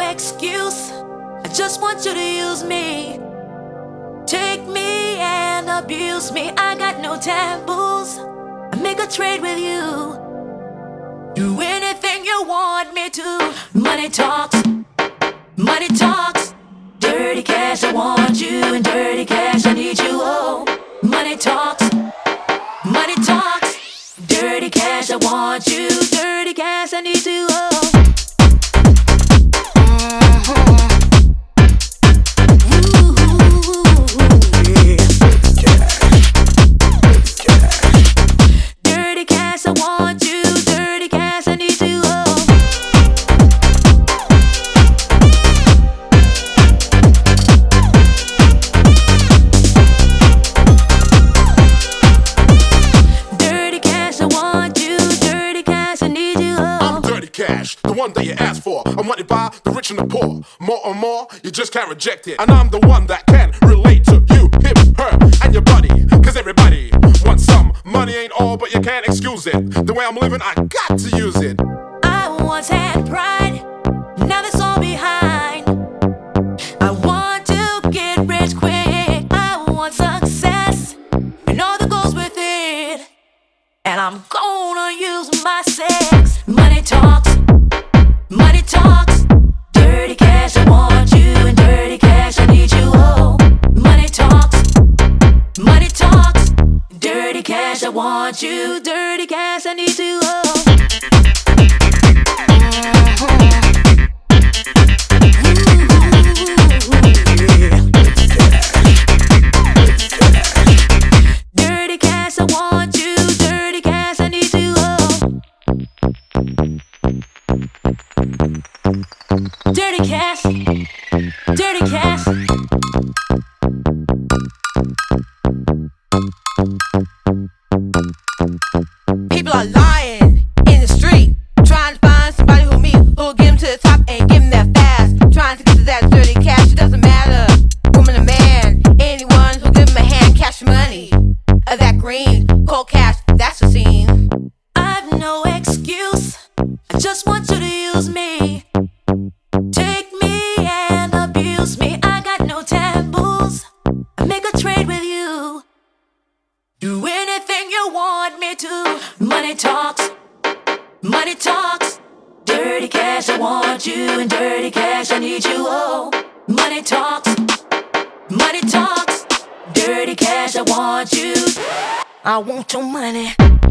excuse. I just want you to use me. Take me and abuse me. I got no taboos. I make a trade with you. Do anything you want me to. Money talks, money talks. Dirty cash, I want you, and dirty cash, I need you. Oh, money talks, money talks. Dirty cash, I want you, dirty cash, I need you. Oh. Cash, the one that you asked for. I'm wanted by the rich and the poor. More and more, you just can't reject it. And I'm the one that can relate to you, him, her, and your buddy. Cause everybody wants some. Money ain't all, but you can't excuse it. The way I'm living, I got to use it. I once had pride, now that's all behind. I want to get rich quick. I want success, and all that goes with it. And I'm gonna use my sex. Money talks, money talks. Dirty cash, I want you, and dirty cash, I need you. Oh, money talks, money talks. Dirty cash, I want you, dirty cash, I need you. Oh. Dirty cash, I want you, dirty cash, I need you. Dirty cash, dirty cash. People are lying in the street, trying to find somebody who'll get them to the top and give them that fast. Trying to get to that dirty cash, it doesn't matter, woman or man. Anyone who'll give them a hand, cash money. That green, cold cash, that's the scene. I've no excuse, I just want you to use me. Take me and abuse me. I got no taboos. I make a trade with you. Do anything you want me to. Money talks, money talks. Dirty cash, I want you, and dirty cash, I need you. Oh, money talks, money talks. Dirty cash, I want you. I want your money.